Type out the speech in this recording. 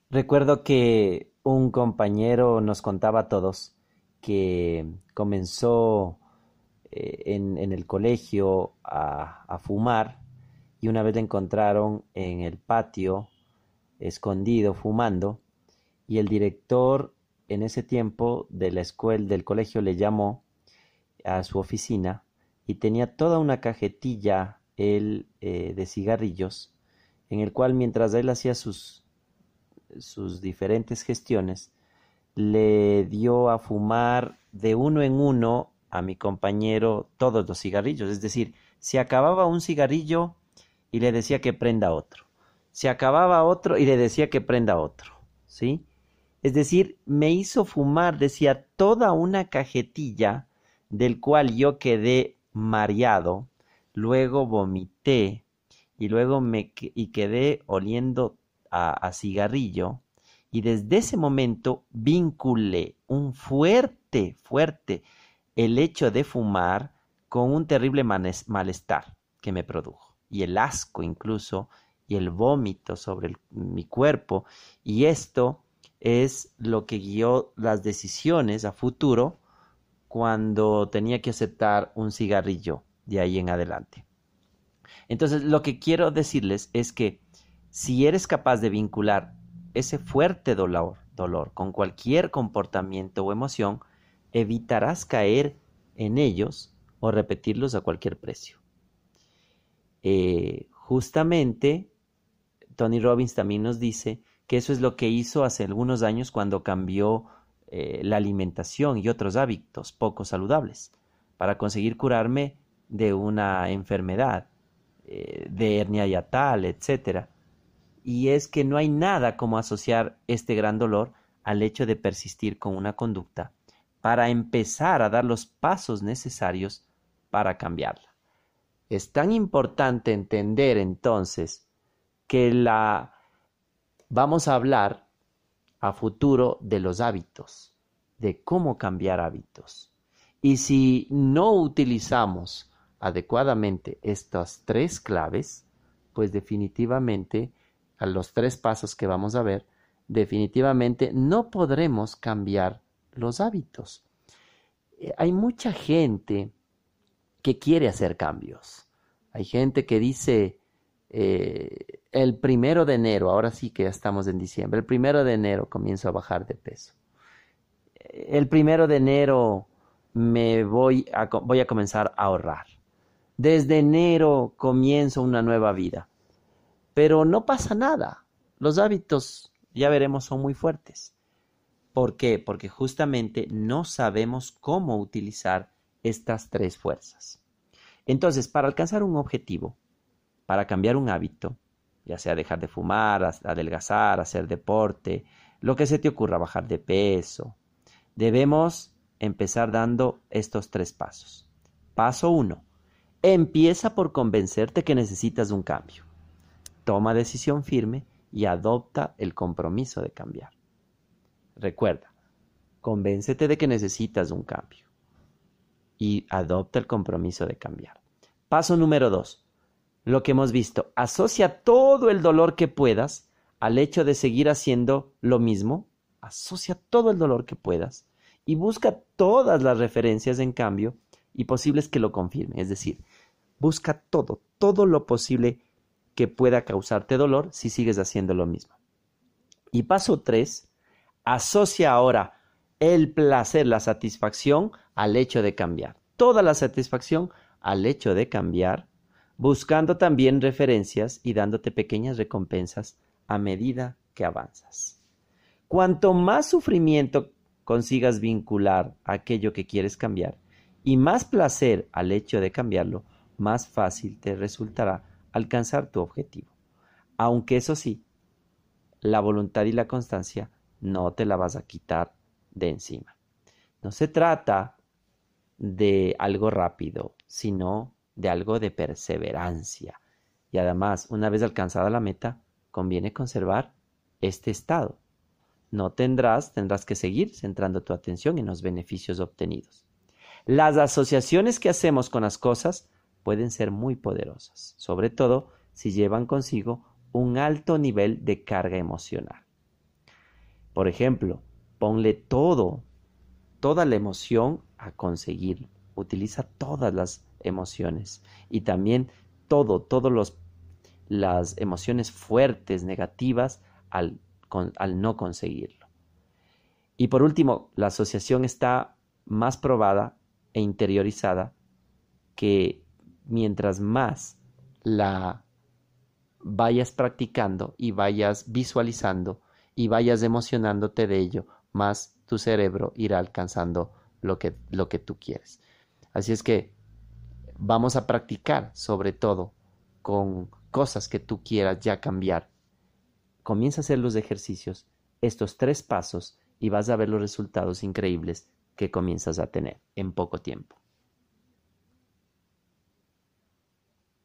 Recuerdo que un compañero nos contaba a todos que comenzó en el colegio a fumar y una vez le encontraron en el patio escondido fumando y el director en ese tiempo de la escuela del colegio le llamó a su oficina y tenía toda una cajetilla él de cigarrillos en el cual mientras él hacía sus diferentes gestiones, le dio a fumar de uno en uno a mi compañero todos los cigarrillos. Es decir, se acababa un cigarrillo y le decía que prenda otro. Se acababa otro y le decía que prenda otro. ¿Sí? Es decir, me hizo fumar, decía, toda una cajetilla del cual yo quedé mareado, luego vomité y luego quedé oliendo a cigarrillo y desde ese momento vinculé un fuerte el hecho de fumar con un terrible malestar que me produjo y el asco incluso y el vómito sobre mi cuerpo y esto es lo que guió las decisiones a futuro cuando tenía que aceptar un cigarrillo de ahí en adelante. Entonces, lo que quiero decirles es que si eres capaz de vincular ese fuerte dolor con cualquier comportamiento o emoción, evitarás caer en ellos o repetirlos a cualquier precio. Justamente, Tony Robbins también nos dice que eso es lo que hizo hace algunos años cuando cambió la alimentación y otros hábitos poco saludables para conseguir curarme de una enfermedad, de hernia yatal, etcétera. Y es que no hay nada como asociar este gran dolor al hecho de persistir con una conducta para empezar a dar los pasos necesarios para cambiarla. Es tan importante entender entonces que vamos a hablar a futuro de los hábitos, de cómo cambiar hábitos. Y si no utilizamos adecuadamente estas tres claves, pues definitivamente, a los tres pasos que vamos a ver, definitivamente no podremos cambiar los hábitos. Hay mucha gente que quiere hacer cambios. Hay gente que dice, el 1 de enero, ahora sí que ya estamos en diciembre, el 1 de enero comienzo a bajar de peso. El 1 de enero voy a comenzar a ahorrar. Desde enero comienzo una nueva vida. Pero no pasa nada. Los hábitos, ya veremos, son muy fuertes. ¿Por qué? Porque justamente no sabemos cómo utilizar estas tres fuerzas. Entonces, para alcanzar un objetivo, para cambiar un hábito, ya sea dejar de fumar, adelgazar, hacer deporte, lo que se te ocurra, bajar de peso, debemos empezar dando estos tres pasos. Paso 1. Empieza por convencerte que necesitas un cambio. Toma decisión firme y adopta el compromiso de cambiar. Recuerda, convéncete de que necesitas un cambio y adopta el compromiso de cambiar. Paso número 2. Lo que hemos visto, asocia todo el dolor que puedas al hecho de seguir haciendo lo mismo. Asocia todo el dolor que puedas y busca todas las referencias en cambio y posibles que lo confirmen. Es decir, busca todo lo posible que pueda causarte dolor si sigues haciendo lo mismo. Y paso 3, asocia ahora el placer, la satisfacción al hecho de cambiar. Toda la satisfacción al hecho de cambiar, buscando también referencias y dándote pequeñas recompensas a medida que avanzas. Cuanto más sufrimiento consigas vincular a aquello que quieres cambiar y más placer al hecho de cambiarlo, más fácil te resultará alcanzar tu objetivo. Aunque eso sí, la voluntad y la constancia no te la vas a quitar de encima. No se trata de algo rápido, sino de algo de perseverancia. Y además, una vez alcanzada la meta, conviene conservar este estado. No tendrás que seguir centrando tu atención en los beneficios obtenidos. Las asociaciones que hacemos con las cosas pueden ser muy poderosas, sobre todo si llevan consigo un alto nivel de carga emocional. Por ejemplo, ponle toda la emoción a conseguir. Utiliza todas las emociones y también todas las emociones fuertes, negativas, al no conseguirlo. Y por último, la asociación está más probada e interiorizada que mientras más la vayas practicando y vayas visualizando y vayas emocionándote de ello, más tu cerebro irá alcanzando lo que tú quieres. Así es que vamos a practicar sobre todo con cosas que tú quieras ya cambiar. Comienza a hacer los ejercicios, estos 3 pasos, y vas a ver los resultados increíbles que comienzas a tener en poco tiempo.